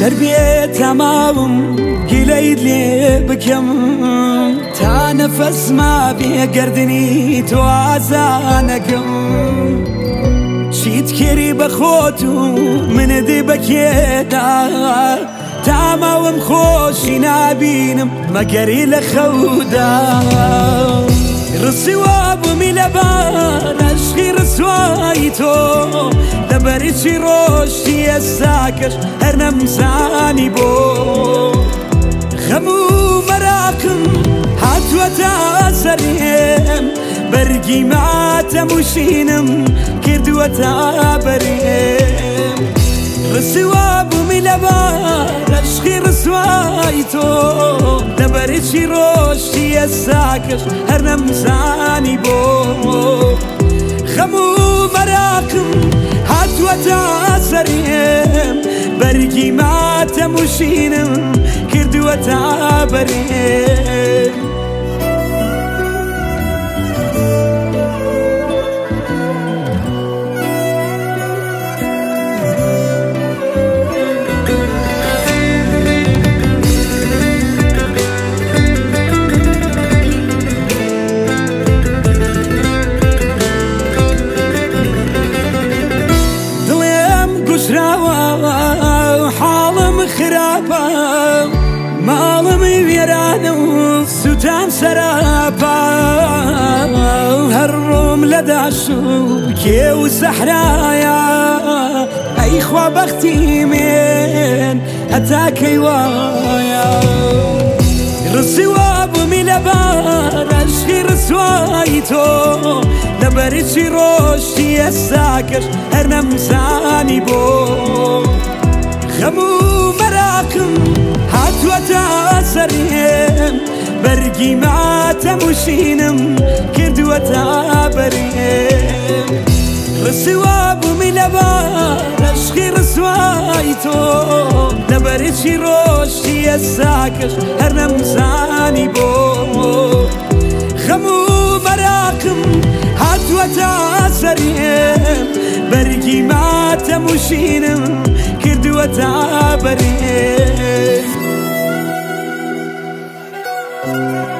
هر بێت تەماوم گیلەیت لێ بکەم تا نەفەس ما بێگەردنی تۆ ئازانەکەم چیت کێری بە خۆت و منت بە کێدا تا ماوەم خۆشی نابینم مەگەری لە خەودا ڕسیوا بوومی لەبار عەشقی ڕسوایی تۆ لەبەری چی ڕۆشتی ئێستاکەش هەر نەمزانی بۆ خەم و مەراقم هاتووەتە سەرێم بەرگی ماتەموشینم کردووەتە بەرێم ڕسیوا بوومی لەبار عەشقی ڕسوایی تۆ لەبەری چی ڕۆشتی ئێستاکەش هەر نەمزانی بۆ خەم و مەراقم هاتووەتە سەرێم بەرگی ماتەموشینم کردووەتە بەرێم حاڵم خراپە ماڵمی وێرانە و سوتام سەراپە هەر ڕۆم لە داش و کێ و سەحرایە ئەی خوا بەختی مێن هەتا کەی وایە ڕسیوا بوومی لەبار عەشقی ڕسوایی تۆ لەبەری چی ڕۆشتی ئێستاکەش هەر نەمزانی بۆ خەم و مەراقم هاتووەتە سەرێم بەرگی ماتەموشینم کردووەتە بەرێم ڕسیوا بوومی لەبار عەشقی ڕسوایی تۆ لەبەری چی ڕۆشتی ئێستاکەش هەر نەمزانی بۆ خەم و مەراقم هاتووەتە سەرێم بەرگی ماتەموشینم کردووەتە بەرێم